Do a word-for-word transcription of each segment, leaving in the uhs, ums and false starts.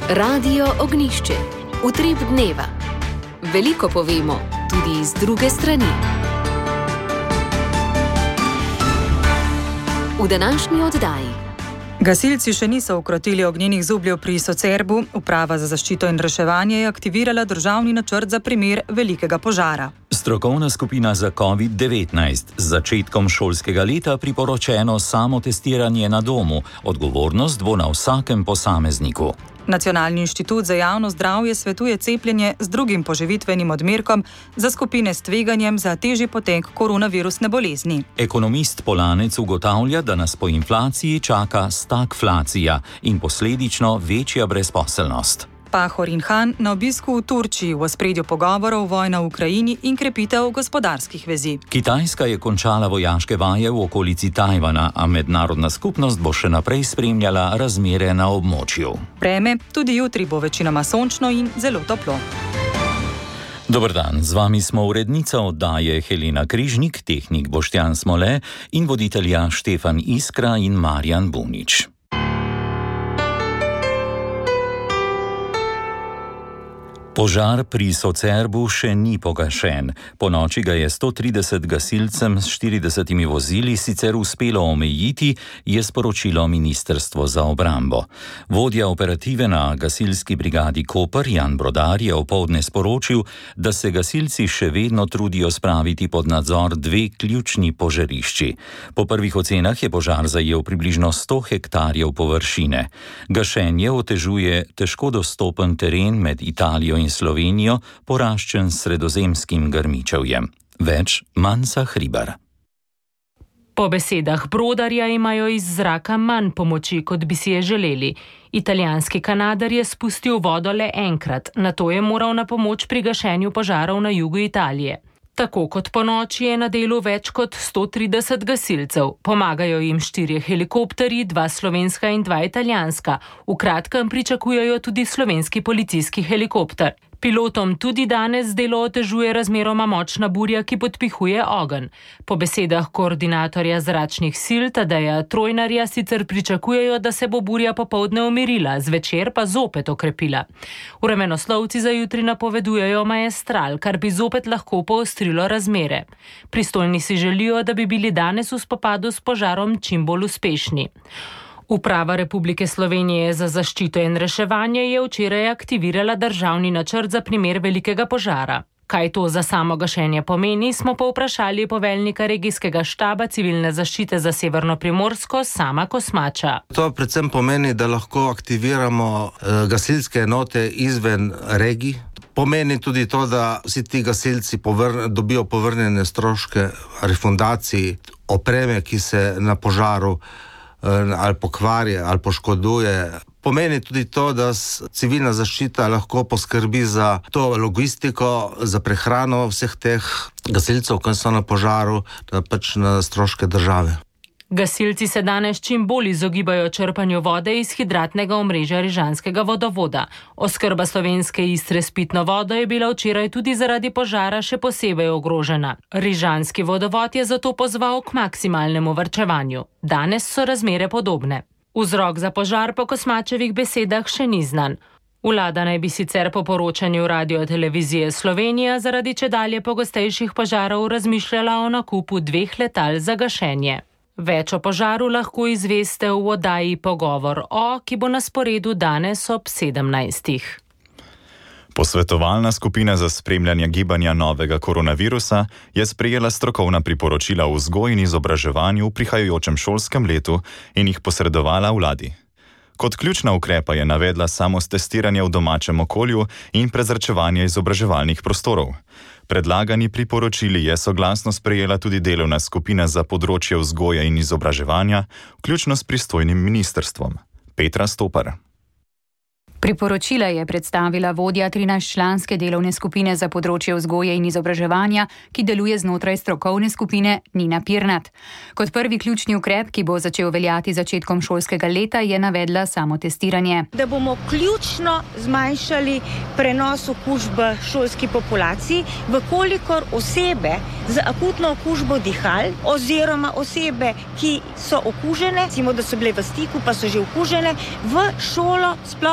Radio Ognišče, utrip dneva. Veliko povemo, tudi z druge strani. V današnji oddaji. Gasilci še niso ukrotili ognjenih zubljev pri Socerbu. Uprava za zaščito in reševanje je aktivirala državni načrt za primer velikega požara. Strokovna skupina za covid devetnajst. Z začetkom šolskega leta priporočeno samotestiranje na domu. Odgovornost bo na vsakem posamezniku. Nacionalni inštitut za javno zdravje svetuje cepljenje z drugim poživitvenim odmerkom za skupine s tveganjem za težji potek koronavirusne bolezni. Ekonomist Polanec ugotavlja, da nas po inflaciji čaka stagflacija in posledično večja brezposelnost. Pahor in Han na obisku v Turčiji, v ospredju pogovorov vojna v Ukrajini in krepitev gospodarskih vezi. Kitajska je končala vojaške vaje v okolici Tajvana, a mednarodna skupnost bo še naprej spremljala razmere na območju. Vreme tudi jutri bo večinoma sončno in zelo toplo. Dober dan, z vami smo urednica oddaje Helena Križnik, tehnik Boštjan Smole in voditelja Štefan Iskra in Marjan Bunič. Požar pri Socerbu še ni pogašen. Po noči ga je sto trideset gasilcem s štiridesetimi vozili sicer uspelo omejiti, je sporočilo Ministrstvo za obrambo. Vodja operative na gasilski brigadi Koper Jan Brodar je opoldne sporočil, da se gasilci še vedno trudijo spraviti pod nadzor dve ključni požarišči. Po prvih ocenah je požar zajel približno sto hektarjev površine. Gašenje otežuje težko dostopen teren med Italijo in Slovenijo, poraščen s sredozemskim grmičevjem. Več Mansa Hribar. Po besedah Brodarja imajo iz zraka manj pomoči, kot bi si je želeli. Italijanski Kanadar je spustil vodo le enkrat, nato je moral na pomoč pri gašenju požarov na jugu Italije. Tako kot po noči je na delu več kot sto trideset gasilcev. Pomagajo jim štirje helikopterji, dva slovenska in dva italijanska. V kratkem pričakujejo tudi slovenski policijski helikopter. Pilotom tudi danes delo otežuje razmeroma močna burja, ki podpihuje ogenj. Po besedah koordinatorja zračnih sil Tadeja Trojnarja sicer pričakujejo, da se bo burja popoldne umirila, zvečer pa zopet okrepila. Vremenoslovci za jutri napovedujejo maestral, kar bi zopet lahko poostrilo razmere. Pristojni si želijo, da bi bili danes v spopadu s požarom čim bolj uspešni. Uprava Republike Slovenije za zaščito in reševanje je včeraj aktivirala državni načrt za primer velikega požara. Kaj to za samo gašenje pomeni, smo povprašali poveljnika regijskega štaba civilne zaščite za Severno Primorsko, Sama Kosmača. To predvsem pomeni, da lahko aktiviramo eh, gasilske enote izven regij. Pomeni tudi to, da vsi ti gasilci povr- dobijo povrnjene stroške refundacij opreme, ki se na požaru ali pokvari, ali poškoduje. Pomeni tudi to, da civilna zaščita lahko poskrbi za to logistiko, za prehrano vseh teh gasilcev, ki so na požaru, da pač na stroške države. Gasilci se danes čim bolj izogibajo črpanju vode iz hidratnega omrežja Rižanskega vodovoda. Oskrba Slovenske Istre s pitno vodo je bila včeraj tudi zaradi požara še posebej ogrožena. Rižanski vodovod je zato pozval k maksimalnemu varčevanju. Danes so razmere podobne. Vzrok za požar po Kosmačevih besedah še ni znan. Vlada naj bi sicer po poročanju Radiotelevizije Slovenija zaradi čedalje pogostejših požarov razmišljala o nakupu dveh letal za gašenje. Več o požaru lahko izveste v oddaji Pogovor o, ki bo na sporedu danes ob sedemnajstih. Posvetovalna skupina za spremljanje gibanja novega koronavirusa je sprejela strokovna priporočila v vzgoji in izobraževanju v prihajajočem šolskem letu in jih posredovala vladi. Kot ključna ukrepa je navedla samotestiranje v domačem okolju in prezračevanje izobraževalnih prostorov. Predlagani priporočili je soglasno sprejela tudi delovna skupina za področje vzgoje in izobraževanja, vključno s pristojnim ministrstvom. Petra Stopar. Priporočila je predstavila vodja trinajstčlanske delovne skupine za področje vzgoje in izobraževanja, ki deluje znotraj strokovne skupine, Nina Pirnat. Kot prvi ključni ukrep, ki bo začel veljati začetkom šolskega leta, je navedla samotestiranje. Da bomo ključno zmanjšali prenos okužbe šolski populaciji, vkolikor osebe z akutno okužbo dihal oziroma osebe, ki so okužene, recimo, da so bile v stiku, pa so že okužene, v šolo sploh ne pridejo.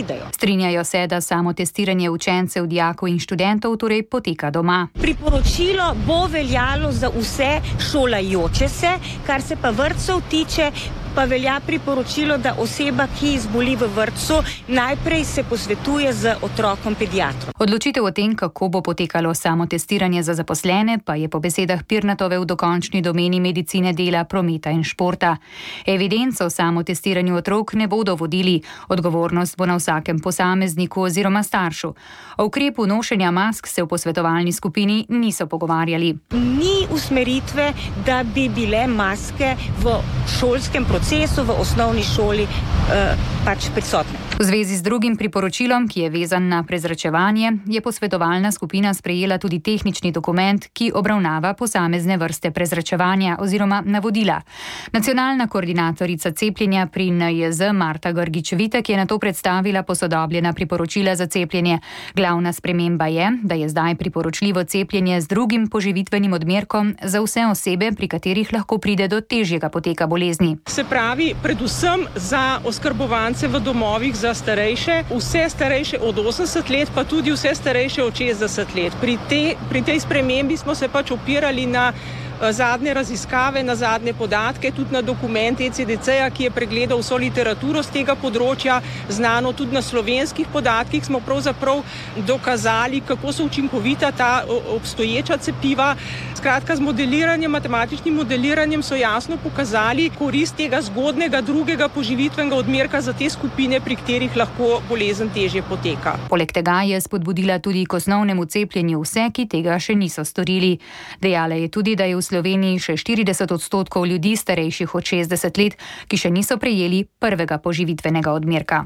pridejo. Strinjajo se, da samo testiranje učencev, dijakov in študentov torej poteka doma. Priporočilo bo veljalo za vse šolajoče se, kar se pa vrtcev tiče, pa velja priporočilo, da oseba, ki zboli v vrtcu, najprej se posvetuje z otrokom pediatrom. Odločitev o tem, kako bo potekalo samo testiranje za zaposlene, pa je po besedah Pirnatove v dokončni domeni medicine, dela, prometa in športa. Evidenco o samo testiranju otrok ne bodo vodili. Odgovornost bo na vsakem posamezniku oziroma staršu. O ukrepu nošenja mask se v posvetovalni skupini niso pogovarjali. Ni usmeritve, da bi bile maske v šolskem procesu procesu v osnovni šoli eh, pač prisotne. V zvezi z drugim priporočilom, ki je vezan na prezračevanje, je posvetovalna skupina sprejela tudi tehnični dokument, ki obravnava posamezne vrste prezračevanja oziroma navodila. Nacionalna koordinatorica cepljenja pri N I Z Marta Grgić-Vitek je nato predstavila posodobljena priporočila za cepljenje. Glavna sprememba je, da je zdaj priporočljivo cepljenje z drugim poživitvenim odmerkom za vse osebe, pri katerih lahko pride do težjega poteka bolezni. Se pravi, predvsem za oskrbovance v domovih za starejše, vse starejše od osemdeset let, pa tudi vse starejše od šestdeset let. Pri, te, pri tej spremembi smo se pač opirali na zadnje raziskave, na zadnje podatke, tudi na dokument E C D C-ja, ki je pregledal vso literaturo z tega področja, znano tudi na slovenskih podatkih smo pravzaprav dokazali, kako so učinkovita ta obstoječa cepiva. Skratka, z modeliranjem, matematičnim modeliranjem so jasno pokazali korist tega zgodnega drugega poživitvenega odmerka za te skupine, pri katerih lahko bolezen težje poteka. Poleg tega je spodbudila tudi k osnovnemu cepljenju vse, ki tega še niso storili. Dejala je tudi, da je v Sloveniji še štirideset odstotkov ljudi starejših od šestdeset let, ki še niso prejeli prvega poživitvenega odmerka.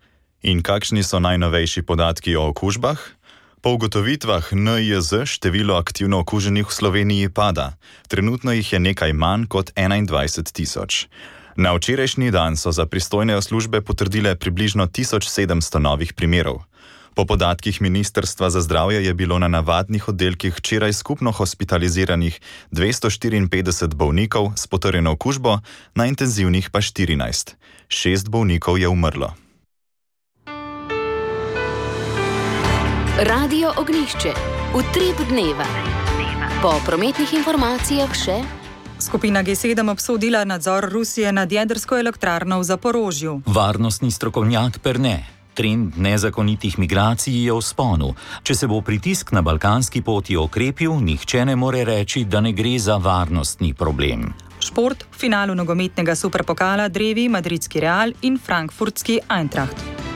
In kakšni so najnovejši podatki o okužbah? Po ugotovitvah N I Z število aktivno okuženih v Sloveniji pada. Trenutno jih je nekaj manj kot enaindvajset tisoč. Na včerajšnji dan so za pristojne službe potrdile približno tisoč sedemsto novih primerov. Po podatkih Ministrstva za zdravje je bilo na navadnih oddelkih včeraj skupno hospitaliziranih dvesto štiriinpetdeset bolnikov s potrjeno okužbo, na intenzivnih pa štirinajst. Šest bolnikov je umrlo. Radio Ognjišče. Utrip dneva. Po prometnih informacijah še... Skupina G sedem obsodila nadzor Rusije nad jedrsko elektrarno v Zaporožju. Varnostni strokovnjak Perne. Trend nezakonitih migracij je v vzponu. Če se bo pritisk na balkanski poti okrepil, nihče ne more reči, da ne gre za varnostni problem. Šport v finalu nogometnega superpokala drevi madridski Real in frankfurtski Eintracht.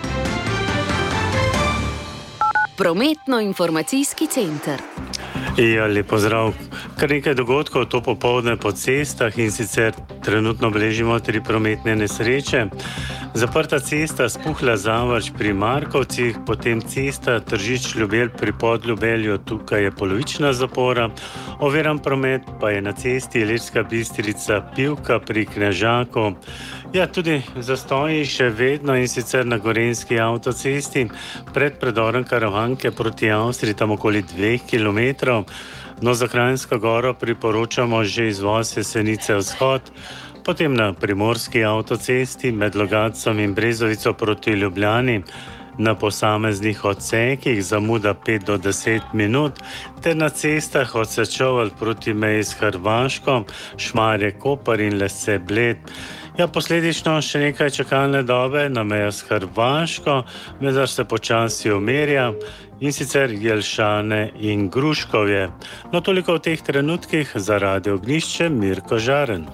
Prometno-informacijski center. Ja, lep pozdrav. Kar nekaj dogodkov to popoldne po cestah in sicer trenutno beležimo tri prometne nesreče. Zaprta cesta Spuhla-Zavrč pri Markovcih, potem cesta Tržič-Ljubelj pri Podljubelju, tukaj je polovična zapora. Oviran promet pa je na cesti Ilirska Bistrica-Pivka pri Knežaku. Ja, tudi zastoji še vedno in sicer na Gorenjski avtocesti pred predorom Karavanke proti Avstriji, tam okoli dveh kilometrov. No, za Kranjsko Goro priporočamo že izvoz Jesenice vzhod, potem na Primorski avtocesti med Logatcem in Brezovico proti Ljubljani na posameznih odsekih zamuda pet do deset minut, ter na cestah od Sečovelj proti meji s Hrvaško, Šmarje, Koper in Lese Bled. Ja, posledično še nekaj čakalne dobe na mejo s Hrvaško, vendar se počasi umirja, in sicer Jelšane in Gruškovje. No, toliko v teh trenutkih. Za Radio Ognjišče, Mirko Žaren.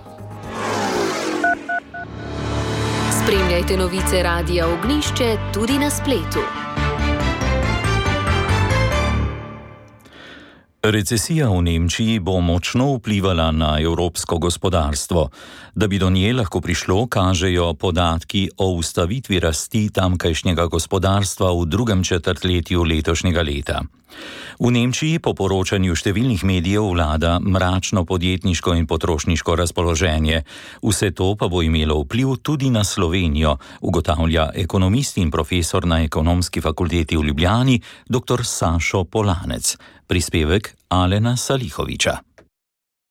Spremljajte novice Radia Ognjišče tudi na spletu. Recesija v Nemčiji bo močno vplivala na evropsko gospodarstvo. Da bi do nje lahko prišlo, kažejo podatki o ustavitvi rasti tamkajšnjega gospodarstva v drugem četrtletju letošnjega leta. V Nemčiji po poročanju številnih medijev vlada mračno podjetniško in potrošniško razpoloženje. Vse to pa bo imelo vpliv tudi na Slovenijo, ugotavlja ekonomist in profesor na Ekonomski fakulteti v Ljubljani, dr. Sašo Polanec. Prispevek Alena Salihoviča.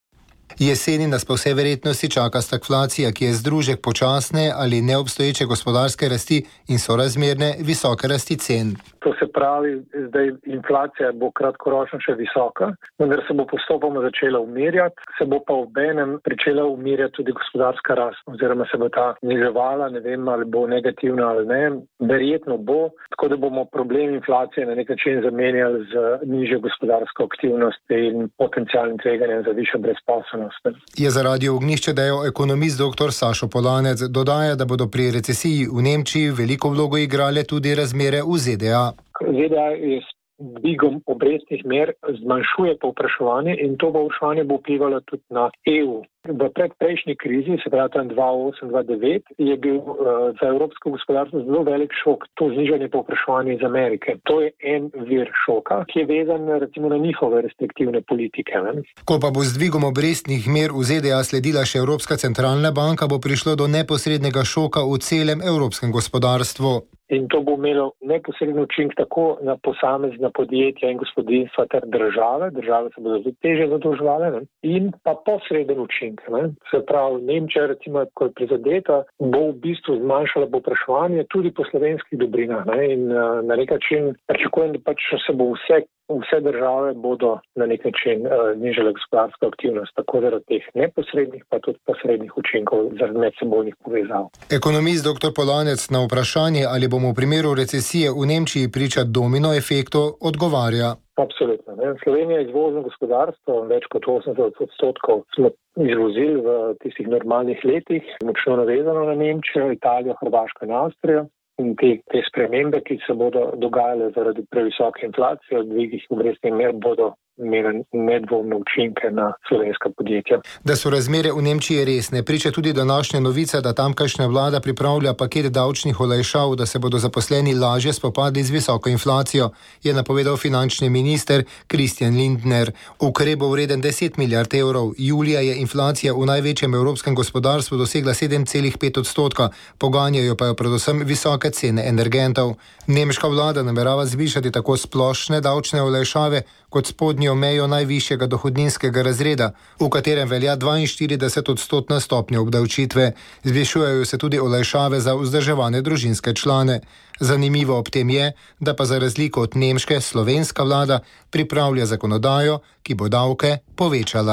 Jeseni nas po vsej verjetnosti čaka stagflacija, ki je združek počasne ali neobstoječe gospodarske rasti in sorazmerne visoke rasti cen. To se pravi, zdaj inflacija bo kratkoročno še visoka, vendar se bo postopoma začela umirjati, se bo pa obenem pričela umirjati tudi gospodarska rast, oziroma se bo ta zniževala, ne vem, ali bo negativna ali ne, verjetno bo, tako da bomo problem inflacije na nek način zamenjali z nižjo gospodarsko aktivnost in potencialnim tveganjem za višjo brezposelnost. Je za Radio Ognjišče dejal ekonomist doktor Sašo Polanec, dodaja, da bodo pri recesiji v Nemčiji veliko vlogo igrale tudi razmere v Z D A. Z D A je s dvigom obrestnih mer zmanjšuje povpraševanje in to povpraševanje bo vplivalo tudi na E U. V predprejšnji krizi, se pravi tam dva tisoč osem dva tisoč devet, je bil uh, za evropsko gospodarstvo zelo velik šok to znižanje povpraševanja iz Amerike. To je en vir šoka, ki je vezan recimo na njihove restriktivne politike. Ne? Ko pa bo z dvigom obrestnih mer v Z D A sledila še Evropska centralna banka, bo prišlo do neposrednega šoka v celem evropskem gospodarstvu. In to bo imelo neposredno učink tako na posamezna podjetja in gospodinstva ter države, države se bodo tudi teže zadolževale, ne? In pa posreden učink. Ne? Se pravi, Nemčija, recimo, ko je prizadeta, bo v bistvu zmanjšala povpraševanje tudi po slovenskih dobrinah. Ne? In uh, na nek način pričakujem, da pač se bo vse, vse države bodo na nek način uh, nižale gospodarsko aktivnost, tako zaradi teh neposrednih, pa tudi posrednih učinkov zaradi medsebojnih povezav. Ekonomist doktor Polanec na vprašanje, ali bomo v primeru recesije v Nemčiji priča domino efektu, odgovarja. Absolutno. Ne. Slovenija je izvozno gospodarstvo, več kot osemdeset odstotkov smo izvozili v tistih normalnih letih, močno navezano na Nemčijo, Italijo, Hrvaško in Avstrijo. In te, te spremembe, ki se bodo dogajale zaradi previsoke inflacije, od dvigih obrestnih mer, bodo imeli nedvomne učinke na slovenska podjetja. Da so razmere v Nemčiji resne, priča tudi današnja novica, da tamkajšnja vlada pripravlja paket davčnih olajšav, da se bodo zaposleni lažje spopadli z visoko inflacijo, je napovedal finančni minister Christian Lindner. Ukrep bo vreden deset milijard evrov. Julija je inflacija v največjem evropskem gospodarstvu dosegla sedem celih pet odstotka, poganjajo pa jo predvsem visoke cene energentov. Nemška vlada namerava zvišati tako splošne davčne olajšave kot spodnjo mejo najvišjega dohodninskega razreda, v katerem velja dvainštirideset odstotna stopnja obdavčitve. Zvišujejo se tudi olajšave za vzdrževane družinske člane. Zanimivo ob tem je, da pa za razliko od nemške, slovenska vlada pripravlja zakonodajo, ki bo davke povečala.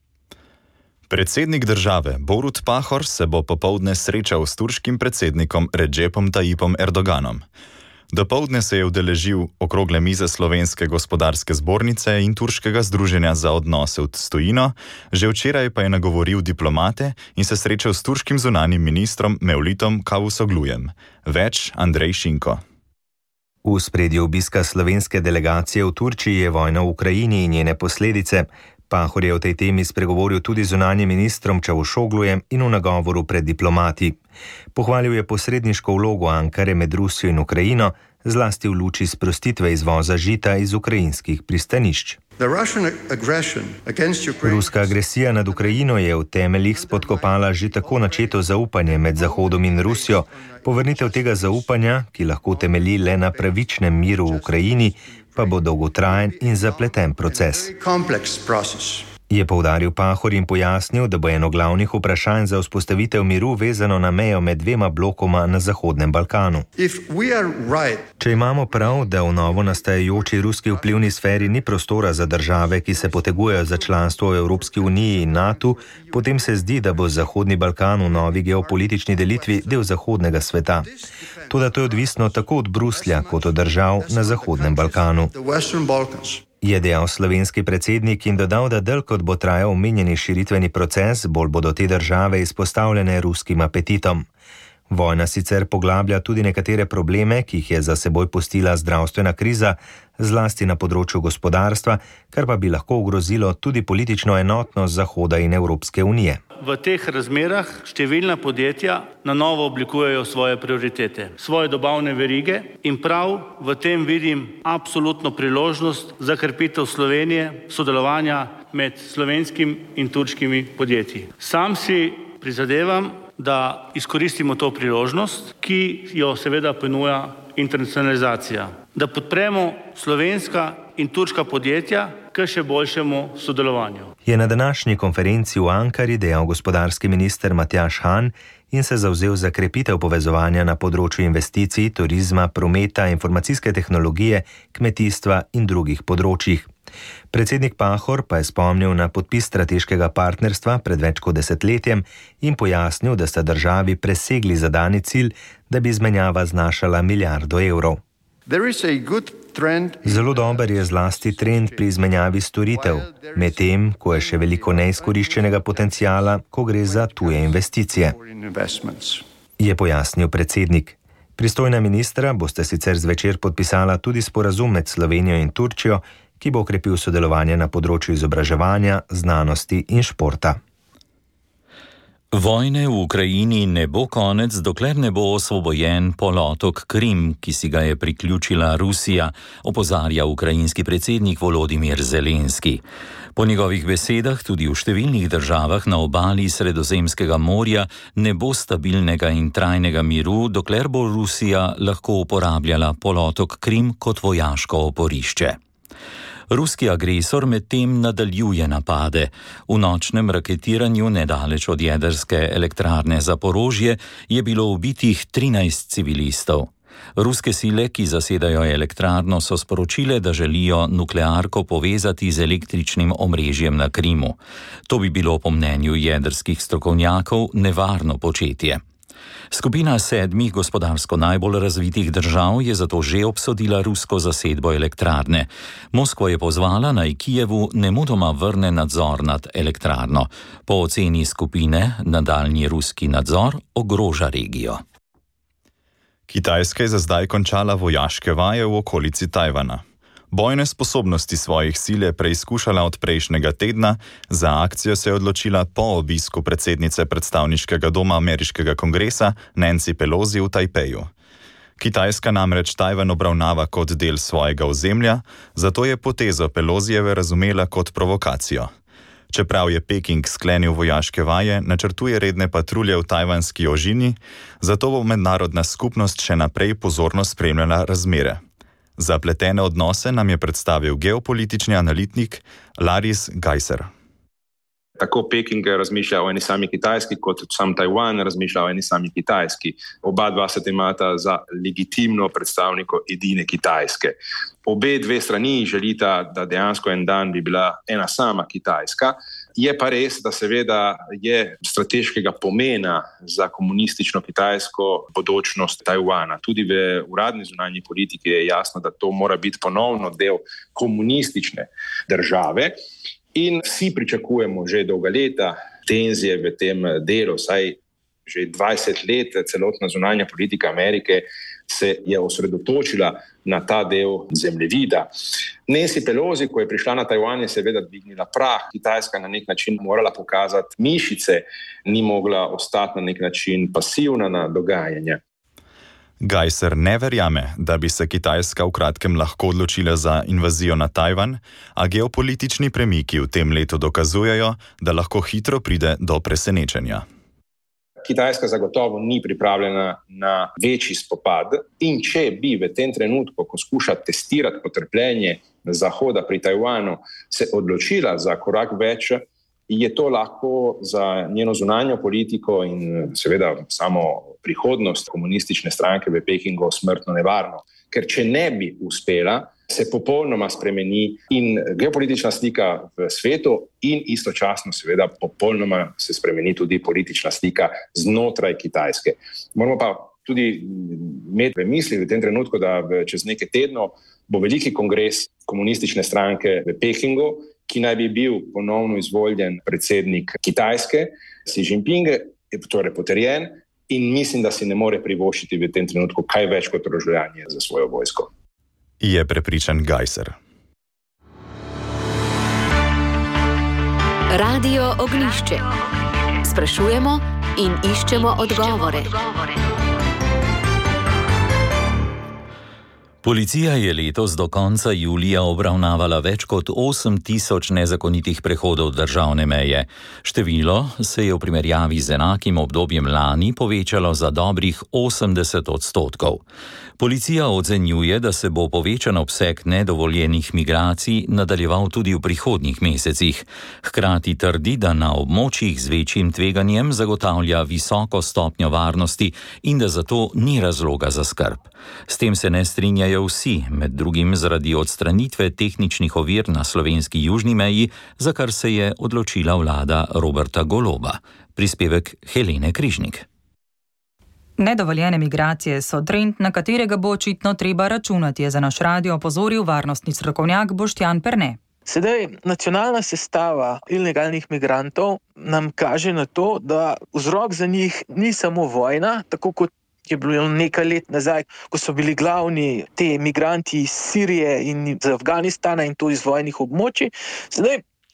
Predsednik države Borut Pahor se bo popoldne srečal s turškim predsednikom Redžepom Tayyipom Erdoganom. Dopoldne se je udeležil okrogle mize Slovenske gospodarske zbornice in Turškega združenja za odnose s tujino, že včeraj pa je nagovoril diplomate in se srečal s turškim zunanjim ministrom Mevlitom Cavusoglujem. Več Andrej Šinko. V ospredju obiska slovenske delegacije v Turčiji je vojna v Ukrajini in njene posledice. Pahor je o tej temi spregovoril tudi zunanjim ministrom Cavusoglujem in v nagovoru pred diplomati. Pohvalil je posredniško vlogo Ankare med Rusijo in Ukrajino, zlasti v luči sprostitve izvoza žita iz ukrajinskih pristanišč. Ruska agresija nad Ukrajino je v temeljih spodkopala že tako načeto zaupanje med Zahodom in Rusijo. Povrnitev tega zaupanja, ki lahko temelji le na pravičnem miru v Ukrajini, pa bo dolgotrajen in zapleten proces. Je poudaril Pahor in pojasnil, da bo eno glavnih vprašanj za vzpostavitev miru vezano na mejo med dvema blokoma na Zahodnem Balkanu. Če imamo prav, da v novo nastajajoči ruski vplivni sferi ni prostora za države, ki se potegujejo za članstvo v Evropski uniji in NATO, potem se zdi, da bo Zahodni Balkan v novi geopolitični delitvi del zahodnega sveta. Toda to je odvisno tako od Bruslja kot od držav na Zahodnem Balkanu. Je dejal slovenski predsednik in dodal, da dalj kot bo trajal omenjeni širitveni proces, bolj bodo te države izpostavljene ruskim apetitom. Vojna sicer poglablja tudi nekatere probleme, ki jih je za seboj pustila zdravstvena kriza, zlasti na področju gospodarstva, kar pa bi lahko ogrozilo tudi politično enotnost Zahoda in Evropske unije. V teh razmerah številna podjetja na novo oblikujejo svoje prioritete, svoje dobavne verige in prav v tem vidim absolutno priložnost za krepitev Slovenije, sodelovanja med slovenskim in turškimi podjetji. Sam si prizadevam, da izkoristimo to priložnost, ki jo seveda ponuja internacionalizacija, da podpremo slovenska in turška podjetja k še boljšemu sodelovanju. Je na današnji konferenci v Ankari dejal gospodarski minister Matjaž Han in se zavzel za krepitev povezovanja na področju investicij, turizma, prometa, informacijske tehnologije, kmetijstva in drugih področjih. Predsednik Pahor pa je spomnil na podpis strateškega partnerstva pred več kot desetletjem in pojasnil, da sta državi presegli zadani cilj, da bi izmenjava znašala milijardo evrov. Zelo dober je zlasti trend pri izmenjavi storitev, medtem ko je še veliko neizkoriščenega potencijala, ko gre za tuje investicije, je pojasnil predsednik. Pristojna ministra boste sicer zvečer podpisala tudi sporazum med Slovenijo in Turčijo, ki bo okrepil sodelovanje na področju izobraževanja, znanosti in športa. Vojne v Ukrajini ne bo konec, dokler ne bo osvobojen polotok Krim, ki si ga je priključila Rusija, opozarja ukrajinski predsednik Volodimir Zelenski. Po njegovih besedah tudi v številnih državah na obali Sredozemskega morja ne bo stabilnega in trajnega miru, dokler bo Rusija lahko uporabljala polotok Krim kot vojaško oporišče. Ruski agresor medtem nadaljuje napade. V nočnem raketiranju nedaleč od jedrske elektrarne Zaporožje je bilo ubitih trinajst civilistov. Ruske sile, ki zasedajo elektrarno, so sporočile, da želijo nuklearko povezati z električnim omrežjem na Krimu. To bi bilo po mnenju jedrskih strokovnjakov nevarno početje. Skupina sedmih gospodarsko najbolj razvitih držav je zato že obsodila rusko zasedbo elektrarne. Moskva je pozvala, naj Kijevu nemudoma vrne nadzor nad elektrarno. Po oceni skupine nadaljnji ruski nadzor ogroža regijo. Kitajska je za zdaj končala vojaške vaje v okolici Tajvana. Bojne sposobnosti svojih sil je preizkušala od prejšnjega tedna, za akcijo se je odločila po obisku predsednice predstavniškega doma ameriškega kongresa Nancy Pelosi v Tajpeju. Kitajska namreč Tajvan obravnava kot del svojega ozemlja, zato je potezo Pelosijeve razumela kot provokacijo. Čeprav je Peking sklenil vojaške vaje, načrtuje redne patrulje v tajvanski ožini, zato bo mednarodna skupnost še naprej pozorno spremljala razmere. Zapletene odnose nam je predstavil geopolitični analitik Laris Geiser. Tako Peking razmišlja o eni sami Kitajski, kot sam Tajvan razmišlja o eni sami Kitajski. Oba dva se imata za legitimno predstavniko edine Kitajske. Obe dve strani želita, da dejansko en dan bi bila ena sama Kitajska. Je pa res, da seveda je strateškega pomena za komunistično kitajsko bodočnost Tajvana. Tudi v uradni zunanji politiki je jasno, da to mora biti ponovno del komunistične države. In vsi pričakujemo že dolga leta tenzije v tem delu, saj že dvajset let celotna zunanja politika Amerike se je osredotočila na ta del zemljevida. Nancy Pelosi, ko je prišla na Tajvan, je seveda dvignila prah. Kitajska na nek način morala pokazati mišice, ni mogla ostati na nek način pasivna na dogajanje. Geiser ne verjame, da bi se Kitajska v kratkem lahko odločila za invazijo na Tajvan, a geopolitični premiki v tem letu dokazujejo, da lahko hitro pride do presenečenja. Kitajska zagotovo ni pripravljena na večji spopad in če bi v tem trenutku, ko skuša testirati potrpljenje Zahoda pri Tajvanu, se odločila za korak več, je to lahko za njeno zunanjo politiko in seveda samo prihodnost komunistične stranke v Pekingu smrtno nevarno. Ker če ne bi uspela, se popolnoma spremeni in geopolitična slika v svetu in istočasno seveda popolnoma se spremeni tudi politična slika znotraj Kitajske. Moramo pa tudi imeti v misli v tem trenutku, da čez nekaj tednov bo veliki kongres komunistične stranke v Pekingu, ki naj bi bil ponovno izvoljen predsednik Kitajske, Xi Jinping, je torej potrjen in mislim, da si ne more privoščiti v tem trenutku kaj več kot orožje za svojo vojsko. Je prepričan Geiser. Radio Ognjišče. Sprašujemo in iščemo odgovore. Policija je letos do konca julija obravnavala več kot osem tisoč nezakonitih prehodov državne meje. Število se je v primerjavi z enakim obdobjem lani povečalo za dobrih osemdeset odstotkov. Policija ocenjuje, da se bo povečan obseg nedovoljenih migracij nadaljeval tudi v prihodnjih mesecih. Hkrati trdi, da na območjih z večjim tveganjem zagotavlja visoko stopnjo varnosti in da zato ni razloga za skrb. S tem se ne strinjajo vsi, med drugim zaradi odstranitve tehničnih ovir na slovenski južni meji, za kar se je odločila vlada Roberta Goloba. Prispevek Helene Križnik. Nedovoljene migracije so trend, na katerega bo očitno treba računati, je za naš radio opozoril varnostni strokovnjak Boštjan Perne. Sedaj, nacionalna sestava ilegalnih migrantov nam kaže na to, da vzrok za njih ni samo vojna, tako kot je bilo nekaj let nazaj, ko so bili glavni te migranti iz Sirije in iz Afganistana in to iz vojnih območij. Sedaj,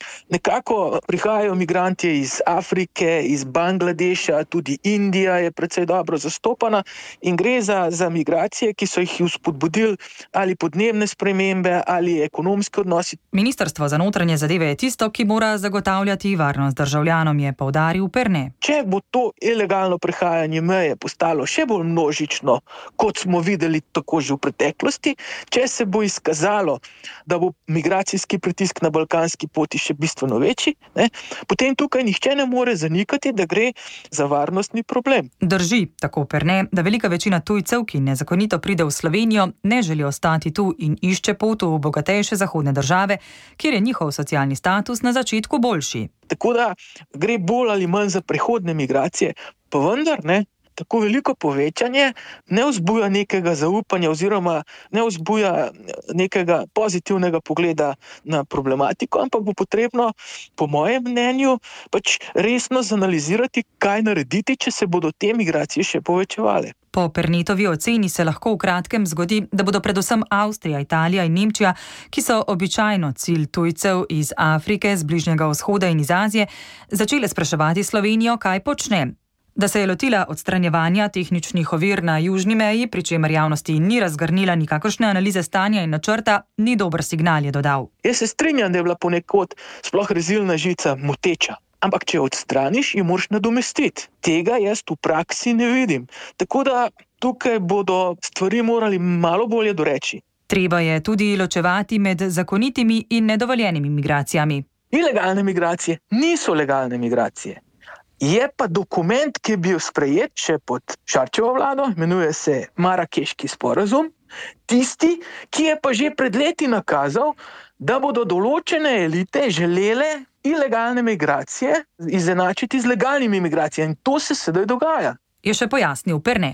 nekako prihajajo migranti iz Afrike, iz Bangladeša, tudi Indija je precej dobro zastopana in gre za, za migracije, ki so jih vzpodbudili ali podnebne spremembe ali ekonomski odnosi. Ministrstvo za notranje zadeve je tisto, ki mora zagotavljati varnost državljanom, je poudaril Perne. Če bo to ilegalno prehajanje meje postalo še bolj množično, kot smo videli tako že v preteklosti, če se bo izkazalo, da bo migracijski pritisk na balkanski poti še bistveno večji, ne, potem tukaj nihče ne more zanikati, da gre za varnostni problem. Drži, tako Perne, da velika večina tujcev, ki nezakonito pride v Slovenijo, ne želi ostati tu in išče pot v bogatejše zahodne države, kjer je njihov socialni status na začetku boljši. Tako da gre bolj ali manj za prehodne migracije, pa vendar ne. Tako veliko povečanje ne vzbuja nekega zaupanja oziroma ne vzbuja nekega pozitivnega pogleda na problematiko, ampak bo potrebno, po mojem mnenju, pač resno zanalizirati, kaj narediti, če se bodo te migracije še povečevale. Po Pernetovi oceni se lahko v kratkem zgodi, da bodo predvsem Avstrija, Italija in Nemčija, ki so običajno cilj tujcev iz Afrike, z Bližnjega vzhoda in iz Azije, začele spraševati Slovenijo, kaj počne. Da se je lotila odstranjevanja tehničnih ovir na južni meji, pri čemer javnosti ni razgrnila nikakršne analize stanja in načrta, ni dober signal, je dodal. Jaz se strinjam, da je bila ponekod sploh rezilna žica moteča. Ampak če jo odstraniš, jo moraš nadomestiti. Tega jaz v praksi ne vidim. Tako da tukaj bodo stvari morali malo bolje doreči. Treba je tudi ločevati med zakonitimi in nedovoljenimi migracijami. Ilegalne migracije niso legalne migracije. Je pa dokument, ki je bil sprejet še pod Šarčevo vlado, imenuje se Marakeški sporazum, tisti, ki je pa že pred leti nakazal, da bodo določene elite želele ilegalne migracije izenačiti z legalnimi migracijami. In to se sedaj dogaja. Je še pojasnil Perne.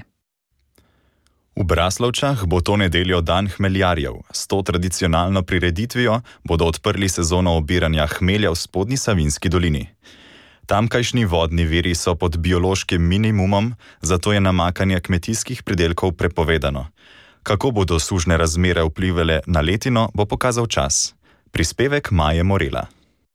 V Braslovčah bo to nedeljo dan hmeljarjev. S to tradicionalno prireditvijo bodo odprli sezono obiranja hmelja v spodnji Savinjski dolini. Tamkajšnji vodni viri so pod biološkim minimumom, zato je namakanje kmetijskih pridelkov prepovedano. Kako bodo sužne razmere vplivale na letino, bo pokazal čas. Prispevek Maje Morela.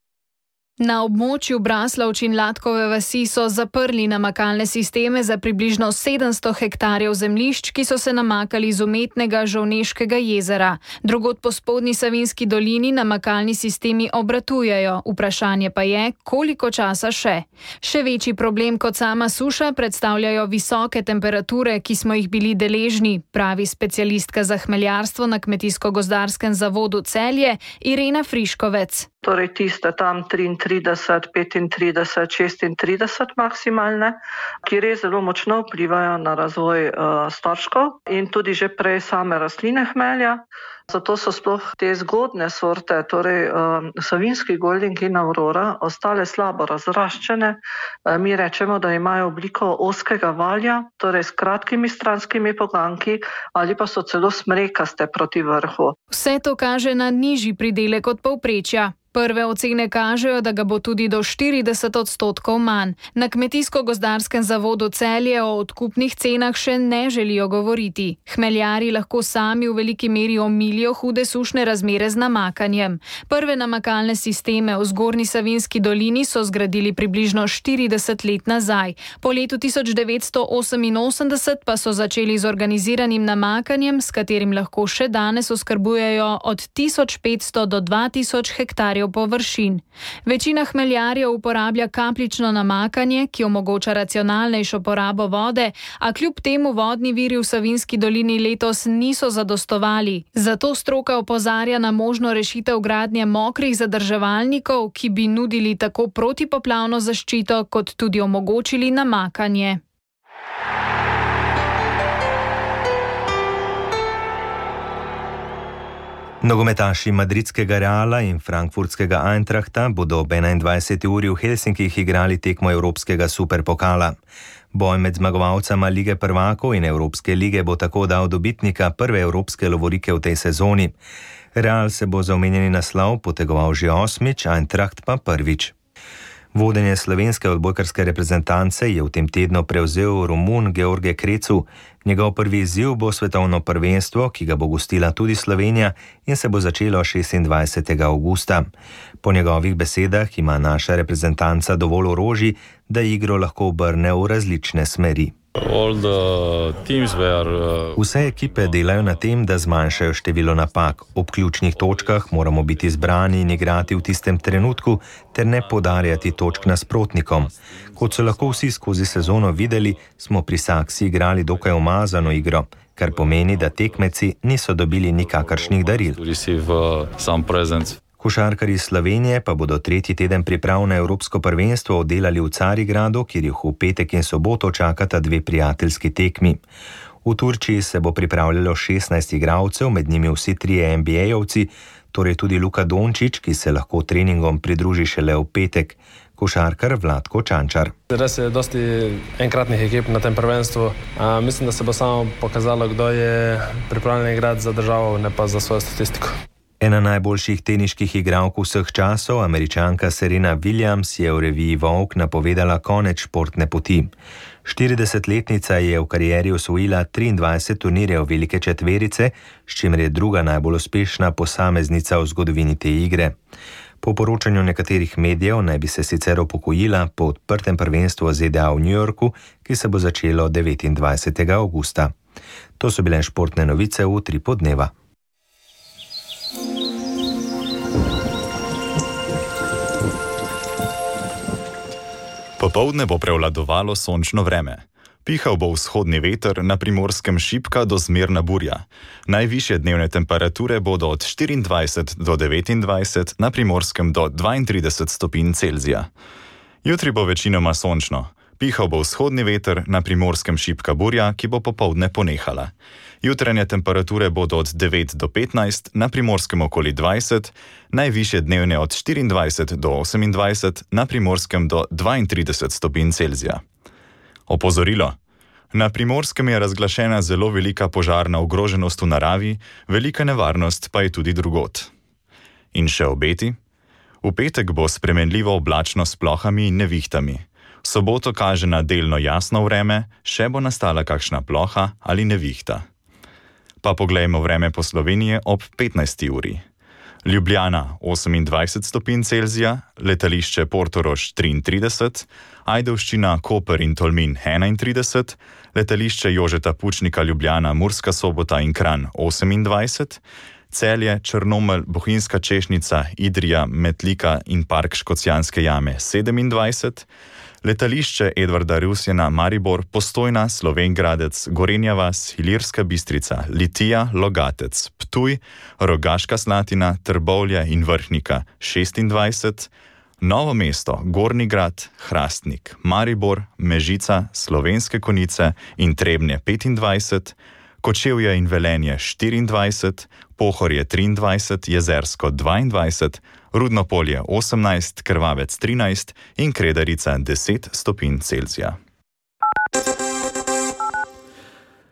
Na območju Braslovč in Latkove vasi so zaprli namakalne sisteme za približno sedemsto hektarjev zemljišč, ki so se namakali iz umetnega Žovneškega jezera. Drugod po spodnji Savinjski dolini namakalni sistemi obratujejo. Vprašanje pa je, koliko časa še. Še večji problem kot sama suša predstavljajo visoke temperature, ki smo jih bili deležni, pravi specialistka za hmeljarstvo na Kmetijsko-gozdarskem zavodu Celje Irena Friškovec. Torej tiste tam triintrideset, petintrideset, šestintrideset maksimalne, ki res zelo močno vplivajo na razvoj uh, storžkov in tudi že prej same rastline hmelja. Zato so sploh te zgodne sorte, torej um, Savinjski golding in Aurora, ostale slabo razraščene. E, mi rečemo, da imajo obliko ozkega valja, torej s kratkimi stranskimi poganki ali pa so celo smrekaste proti vrhu. Vse to kaže na nižji pridelek od povprečja. Prve ocene kažejo, da ga bo tudi do štirideset odstotkov manj. Na Kmetijsko-gozdarskem zavodu Celje o odkupnih cenah še ne želijo govoriti. Hmeljari lahko sami v veliki meri omilijo silijo hude sušne razmere z namakanjem. Prve namakalne sisteme v Zgornji Savinjski dolini so zgradili približno štirideset let nazaj. Po letu tisoč devetsto oseminosemdeset pa so začeli z organiziranim namakanjem, s katerim lahko še danes oskrbujejo od tisoč petsto do dva tisoč hektarjev površin. Večina hmeljarjev uporablja kapljično namakanje, ki omogoča racionalnejšo porabo vode, a kljub temu vodni viri v Savinjski dolini letos niso zadostovali. Zato stroka opozarja na možno rešitev gradnje mokrih zadrževalnikov, ki bi nudili tako protipoplavno zaščito, kot tudi omogočili namakanje. Nogometaši madridskega Reala in frankfurtskega Eintrachta bodo ob enaindvajseti uri v Helsinkih igrali tekmo Evropskega superpokala. Boj med zmagovalcema Lige prvakov in Evropske lige bo tako dal dobitnika prve evropske lovorike v tej sezoni. Real se bo za omenjeni naslov potegoval že osmič, Eintracht pa prvič. Vodenje slovenske odbojkarske reprezentance je v tem tednu prevzel Romun George Krecu. Njegov prvi izziv bo svetovno prvenstvo, ki ga bo gostila tudi Slovenija in se bo začelo šestindvajsetega avgusta. Po njegovih besedah ima naša reprezentanca dovolj orožij, da igro lahko obrne v različne smeri. Vse ekipe delajo na tem, da zmanjšajo število napak. Ob ključnih točkah moramo biti zbrani in igrati v tistem trenutku ter ne podarjati točk nasprotnikom. Kot so lahko vsi skozi sezono videli, smo pri Saksi igrali dokaj umazano igro, kar pomeni, da tekmeci niso dobili nikakršnih daril. Košarkarji Slovenije pa bodo tretji teden priprav na Evropsko prvenstvo oddelali v Carigradu, kjer jih v petek in soboto čakata dve prijateljski tekmi. V Turčiji se bo pripravljalo šestnajst igralcev, med njimi vsi trije N B A-jevci, torej tudi Luka Dončić, ki se lahko treningom pridruži šele v petek. Košarkar Vlatko Čančar. Res je dosti enkratnih ekip na tem prvenstvu. A, mislim, da se bo samo pokazalo, kdo je pripravljen igrati za državo, ne pa za svojo statistiko. Ena najboljših teniških igralk vseh časov, Američanka Serena Williams, je v reviji Vogue napovedala konec športne poti. štiridesetletnica je v karieri osvojila triindvajset turnirjev velike četverice, s čimer je druga najbolj uspešna posameznica v zgodovini te igre. Po poročanju nekaterih medijev naj bi se sicer upokojila po odprtem prvenstvu Z D A v New Yorku, ki se bo začelo devetindvajsetega avgusta. To so bile športne novice v Utripu dneva. Popoldne bo prevladovalo sončno vreme. Pihal bo vzhodni veter, na Primorskem šibka do zmerna burja. Najvišje dnevne temperature bodo od štiriindvajset do devetindvajset, na Primorskem do dvaintrideset stopinj Celzija. Jutri bo večinoma sončno. Pihal bo vzhodni veter, na Primorskem šibka burja, ki bo popoldne ponehala. Jutranje temperature bodo od devet do petnajst, na Primorskem okoli dvajset, najvišje dnevne od štiriindvajset do osemindvajset, na Primorskem do dvaintrideset stopinj Celzija. Opozorilo. Na Primorskem je razglašena zelo velika požarna ogroženost v naravi, velika nevarnost pa je tudi drugod. In še obeti. V petek bo spremenljivo oblačno s plohami in nevihtami. V soboto kaže na delno jasno vreme, še bo nastala kakšna ploha ali nevihta. Pa poglejmo vreme po Sloveniji ob petnajsti uri. Ljubljana osemindvajset stopinj Celzija, letališče Portorož triintrideset, Ajdovščina, Koper in Tolmin enaintrideset, letališče Jožeta Pučnika Ljubljana, Murska Sobota in Kranj osemindvajset, Celje, Črnomelj, Bohinjska Češnica, Idrija, Metlika in Park Škocjanske jame sedemindvajset, letališče Edvarda Rusjana, Maribor, Postojna, Slovenj Gradec, Gorenja vas, Ilirska Bistrica, Litija, Logatec, Ptuj, Rogaška Slatina, Trbovlje in Vrhnika šestindvajset, Novo mesto, Gornji Grad, Hrastnik, Maribor, Mežica, Slovenske Konjice in Trebnje petindvajset, Kočevje in Velenje štiriindvajset, Pohorje triindvajset, Jezersko dvaindvajset, Rudno polje osemnajst, Krvavec trinajst in Kredarica deset stopinj Celzija.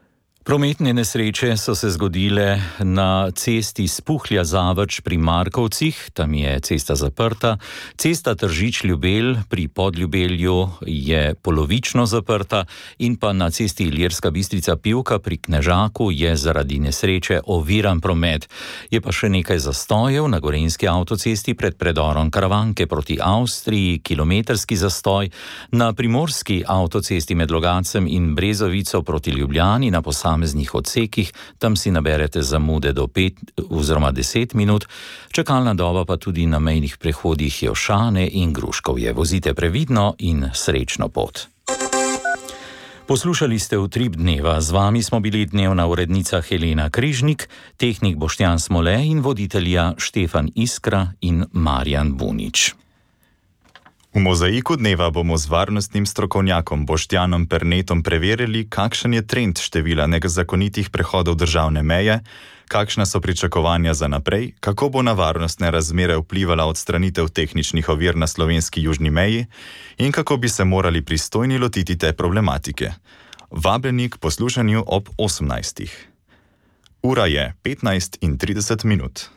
Prometne nesreče so se zgodile na cesti Spuhlja-Zavrč pri Markovcih, tam je cesta zaprta. Cesta Tržič-Ljubelj pri Podljubelju je polovično zaprta in pa na cesti Ilirska Bistrica-Pivka pri Knežaku je zaradi nesreče oviran promet. Je pa še nekaj zastojev na gorenjski avtocesti pred predorom Karavanke proti Avstriji, kilometrski zastoj, na primorski avtocesti med Logacem in Brezovico proti Ljubljani na posameznih odsekih, tam si naberete zamude do pet oziroma deset minut, čakalna doba pa tudi na mejnih prehodih Jevšane in Gruškovje. Vozite previdno in srečno pot. Poslušali ste Utrip dneva, z vami smo bili dnevna urednica Helena Križnik, tehnik Boštjan Smole in voditelja Štefan Iskra in Marjan Bunič. V mozaiku dneva bomo z varnostnim strokovnjakom Boštjanom Pernetom preverili, kakšen je trend števila nezakonitih prehodov državne meje, kakšna so pričakovanja za naprej, kako bo na varnostne razmere vplivala odstranitev tehničnih ovir na slovenski južni meji in kako bi se morali pristojni lotiti te problematike. Vabljeni k poslušanju ob osemnajstih. Ura je petnajst in trideset minut.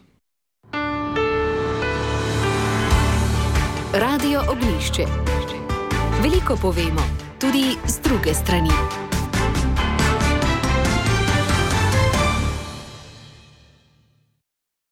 Radio Oglišče. Veliko povemo, tudi z druge strani.